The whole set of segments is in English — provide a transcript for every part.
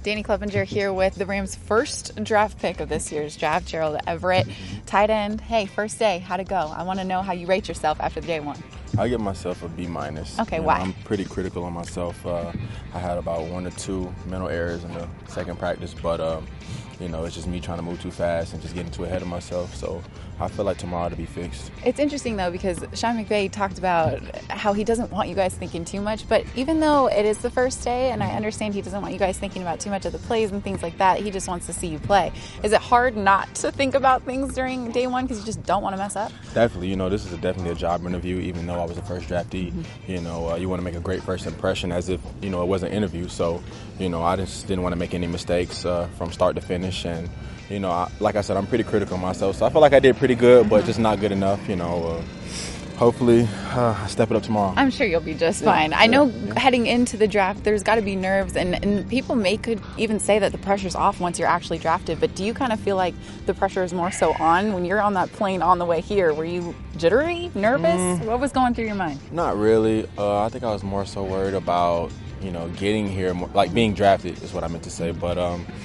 Danny Clevenger here with the Rams' first draft pick of this year's draft, Gerald Everett, tight end. Hey, first day, how'd it go? I want to know how you rate yourself after the day one. I give myself a B-. Okay, why? I'm pretty critical on myself. I had about 1 or 2 mental errors in the second practice, but it's just me trying to move too fast and just getting too ahead of myself. So I feel like tomorrow to be fixed. It's interesting, though, because Sean McVay talked about how he doesn't want you guys thinking too much. But even though it is the first day, and I understand he doesn't want you guys thinking about too much of the plays and things like that, he just wants to see you play. Is it hard not to think about things during day one because you just don't want to mess up? Definitely. This is definitely a job interview, even though I was the first draftee. You want to make a great first impression as if, it was an interview. So, I just didn't want to make any mistakes from start to finish. And, like I said, I'm pretty critical of myself. So I feel like I did pretty good, but just not good enough. Hopefully, I step it up tomorrow. I'm sure you'll be just fine. I know heading into the draft, there's got to be nerves, and people could even say that the pressure's off once you're actually drafted. But do you kind of feel like the pressure is more so on when you're on that plane on the way here? Were you jittery, nervous? What was going through your mind? Not really. I think I was more so worried about, getting here, like being drafted is what I meant to say. But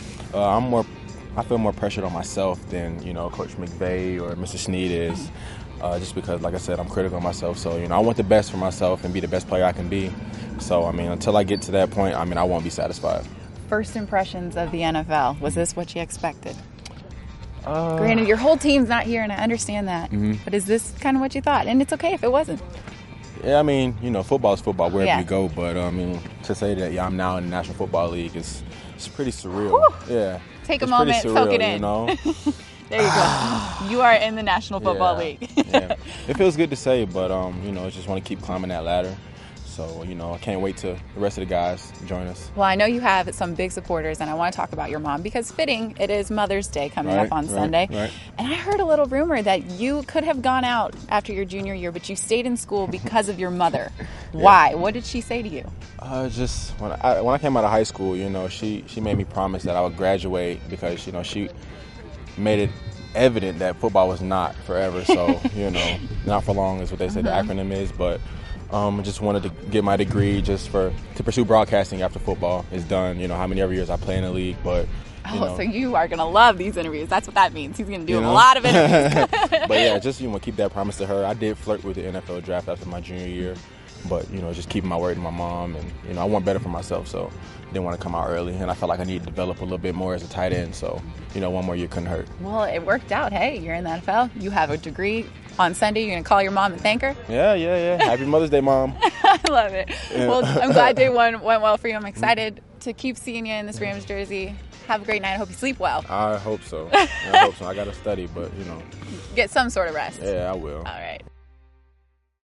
I feel more pressured on myself than, Coach McVay or Mr. Snead is. Just because, like I said, I'm critical of myself. So, I want the best for myself and be the best player I can be. So, until I get to that point, I won't be satisfied. First impressions of the NFL, was this what you expected? Granted, your whole team's not here, and I understand that. But is this kind of what you thought? And it's okay if it wasn't. Yeah, football is football wherever you go. But, to say that, I'm now in the National Football League is pretty surreal. Whew. Yeah. Take a moment, soak it in. There you go. You are in the National Football League. Yeah. It feels good to say, but, I just want to keep climbing that ladder. So, I can't wait till the rest of the guys join us. Well, I know you have some big supporters, and I want to talk about your mom because fitting, it is Mother's Day coming up on Sunday. Right. And I heard a little rumor that you could have gone out after your junior year, but you stayed in school because of your mother. Why? What did she say to you? Just when I came out of high school, she made me promise that I would graduate because, she made it evident that football was not forever. So, not for long is what they say the acronym is. But I just wanted to get my degree just to pursue broadcasting after football is done. How many other years I play in the league. But so you are going to love these interviews. That's what that means. He's going to do a lot of interviews. But yeah, just keep that promise to her. I did flirt with the NFL draft after my junior year. But, just keeping my word to my mom. And, I want better for myself, so I didn't want to come out early. And I felt like I needed to develop a little bit more as a tight end. So, 1 more year couldn't hurt. Well, it worked out. Hey, you're in the NFL. You have a degree. On Sunday, you're going to call your mom and thank her? Yeah. Happy Mother's Day, Mom. I love it. Yeah. Well, I'm glad day one went well for you. I'm excited to keep seeing you in this Rams jersey. Have a great night. I hope you sleep well. I hope so. I got to study, but, Get some sort of rest. Yeah, I will. All right.